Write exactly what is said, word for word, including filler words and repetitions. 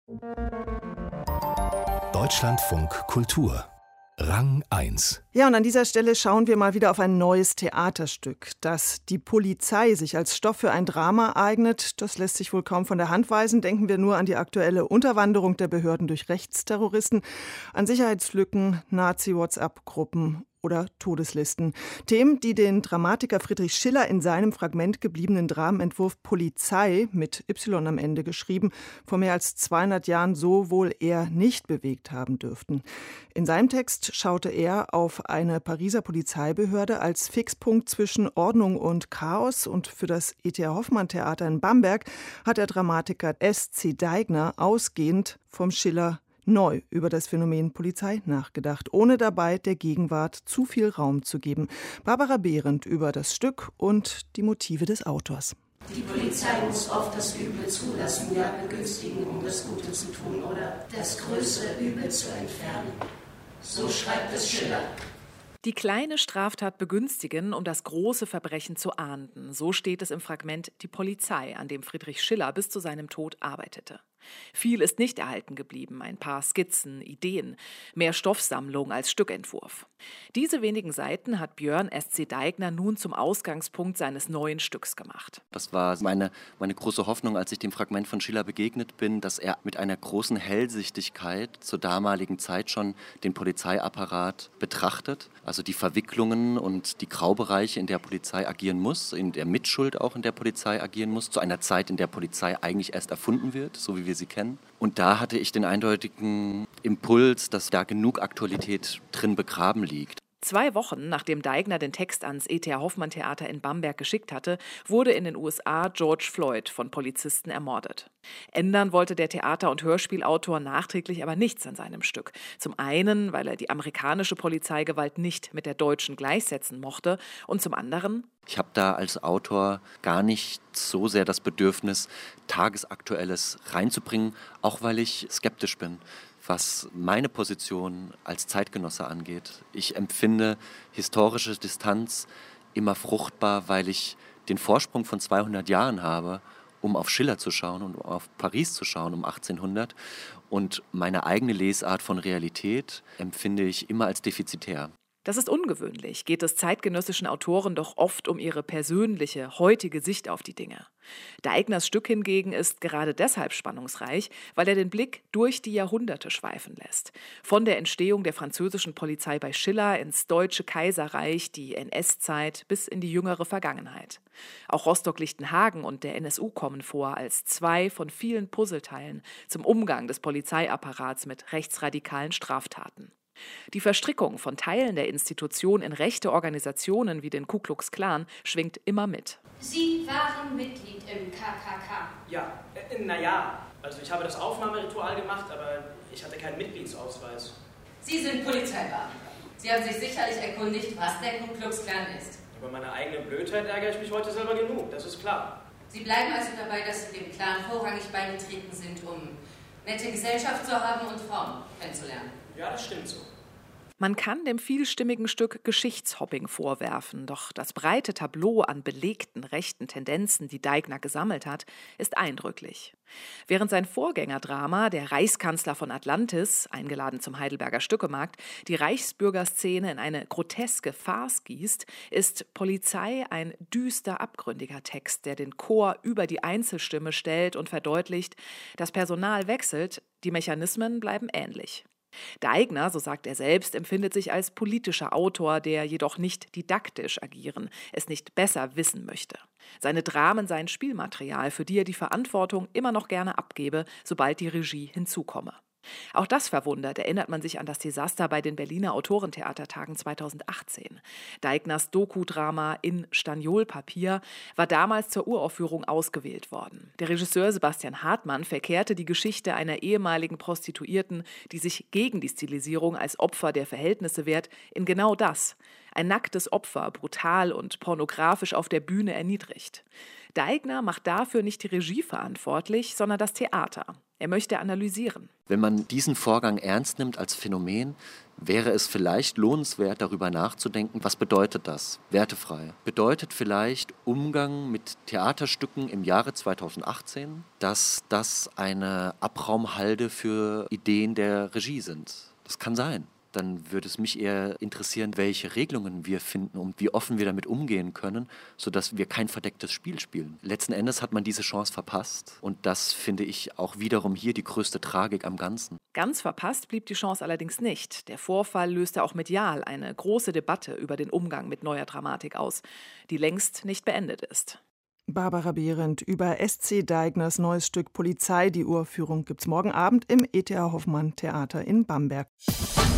Deutschlandfunk Kultur Rang eins. Ja, und an dieser Stelle schauen wir mal wieder auf ein neues Theaterstück. Dass die Polizei sich als Stoff für ein Drama eignet, das lässt sich wohl kaum von der Hand weisen. Denken wir nur an die aktuelle Unterwanderung der Behörden durch Rechtsterroristen, an Sicherheitslücken, Nazi-WhatsApp-Gruppen oder Todeslisten. Themen, die den Dramatiker Friedrich Schiller in seinem Fragment gebliebenen Dramenentwurf Polizei mit Y am Ende geschrieben, vor mehr als zweihundert Jahren so wohl eher nicht bewegt haben dürften. In seinem Text schaute er auf eine Pariser Polizeibehörde als Fixpunkt zwischen Ordnung und Chaos, und für das E T Hoffmann-Theater in Bamberg hat der Dramatiker S C Deigner ausgehend vom Schiller neu über das Phänomen Polizei nachgedacht, ohne dabei der Gegenwart zu viel Raum zu geben. Barbara Behrendt über das Stück und die Motive des Autors. Die Polizei muss oft das Übel zulassen, ja begünstigen, um das Gute zu tun oder das größere Übel zu entfernen. So schreibt es Schiller. Die kleine Straftat begünstigen, um das große Verbrechen zu ahnden. So steht es im Fragment Die Polizei, an dem Friedrich Schiller bis zu seinem Tod arbeitete. Viel ist nicht erhalten geblieben, ein paar Skizzen, Ideen, mehr Stoffsammlung als Stückentwurf. Diese wenigen Seiten hat Björn S C Deigner nun zum Ausgangspunkt seines neuen Stücks gemacht. Das war meine, meine große Hoffnung, als ich dem Fragment von Schiller begegnet bin, dass er mit einer großen Hellsichtigkeit zur damaligen Zeit schon den Polizeiapparat betrachtet, also die Verwicklungen und die Graubereiche, in der Polizei agieren muss, in der Mitschuld auch in der Polizei agieren muss, zu einer Zeit, in der Polizei eigentlich erst erfunden wird, so wie wir sie kennen. Und da hatte ich den eindeutigen Impuls, dass da genug Aktualität drin begraben liegt. Zwei Wochen nachdem Deigner den Text ans E T Hoffmann-Theater in Bamberg geschickt hatte, wurde in den U S A George Floyd von Polizisten ermordet. Ändern wollte der Theater- und Hörspielautor nachträglich aber nichts an seinem Stück. Zum einen, weil er die amerikanische Polizeigewalt nicht mit der deutschen gleichsetzen mochte, und zum anderen: Ich habe da als Autor gar nicht so sehr das Bedürfnis, Tagesaktuelles reinzubringen, auch weil ich skeptisch bin, was meine Position als Zeitgenosse angeht. Ich empfinde historische Distanz immer fruchtbar, weil ich den Vorsprung von zweihundert Jahren habe, um auf Schiller zu schauen und auf Paris zu schauen um achtzehnhundert. Und meine eigene Lesart von Realität empfinde ich immer als defizitär. Das ist ungewöhnlich, geht es zeitgenössischen Autoren doch oft um ihre persönliche, heutige Sicht auf die Dinge. Deigners Stück hingegen ist gerade deshalb spannungsreich, weil er den Blick durch die Jahrhunderte schweifen lässt. Von der Entstehung der französischen Polizei bei Schiller ins Deutsche Kaiserreich, die N S-Zeit bis in die jüngere Vergangenheit. Auch Rostock-Lichtenhagen und der N S U kommen vor als zwei von vielen Puzzleteilen zum Umgang des Polizeiapparats mit rechtsradikalen Straftaten. Die Verstrickung von Teilen der Institution in rechte Organisationen wie den Ku Klux Klan schwingt immer mit. Sie waren Mitglied im K K K. Ja, äh, naja, also ich habe das Aufnahmeritual gemacht, aber ich hatte keinen Mitgliedsausweis. Sie sind Polizeibeamter. Sie haben sich sicherlich erkundigt, was der Ku Klux Klan ist. Über meine eigene Blödheit ärgere ich mich heute selber genug, das ist klar. Sie bleiben also dabei, dass Sie dem Clan vorrangig beigetreten sind, um nette Gesellschaft zu haben und Frauen kennenzulernen. Ja, das stimmt so. Man kann dem vielstimmigen Stück Geschichtshopping vorwerfen, doch das breite Tableau an belegten rechten Tendenzen, die Deigner gesammelt hat, ist eindrücklich. Während sein Vorgängerdrama, der Reichskanzler von Atlantis, eingeladen zum Heidelberger Stückemarkt, die Reichsbürgerszene in eine groteske Farce gießt, ist Polizei ein düster, abgründiger Text, der den Chor über die Einzelstimme stellt und verdeutlicht, das Personal wechselt, die Mechanismen bleiben ähnlich. Deigner, so sagt er selbst, empfindet sich als politischer Autor, der jedoch nicht didaktisch agieren, es nicht besser wissen möchte. Seine Dramen seien Spielmaterial, für die er die Verantwortung immer noch gerne abgebe, sobald die Regie hinzukomme. Auch das verwundert, erinnert man sich an das Desaster bei den Berliner Autorentheatertagen zweitausendachtzehn. Deigners Doku-Drama In Staniolpapier war damals zur Uraufführung ausgewählt worden. Der Regisseur Sebastian Hartmann verkehrte die Geschichte einer ehemaligen Prostituierten, die sich gegen die Stilisierung als Opfer der Verhältnisse wehrt, in genau das. Ein nacktes Opfer, brutal und pornografisch auf der Bühne erniedrigt. Deigner macht dafür nicht die Regie verantwortlich, sondern das Theater. Er möchte analysieren. Wenn man diesen Vorgang ernst nimmt als Phänomen, wäre es vielleicht lohnenswert, darüber nachzudenken, was bedeutet das, wertefrei? Bedeutet vielleicht Umgang mit Theaterstücken im Jahre zweitausendachtzehn, dass das eine Abraumhalde für Ideen der Regie sind? Das kann sein. Dann würde es mich eher interessieren, welche Regelungen wir finden und wie offen wir damit umgehen können, sodass wir kein verdecktes Spiel spielen. Letzten Endes hat man diese Chance verpasst und das finde ich auch wiederum hier die größte Tragik am Ganzen. Ganz verpasst blieb die Chance allerdings nicht. Der Vorfall löste auch medial eine große Debatte über den Umgang mit neuer Dramatik aus, die längst nicht beendet ist. Barbara Behrendt über S C Deigners neues Stück Polizei. Die Uraufführung gibt's morgen Abend im E T H Hoffmann Theater in Bamberg.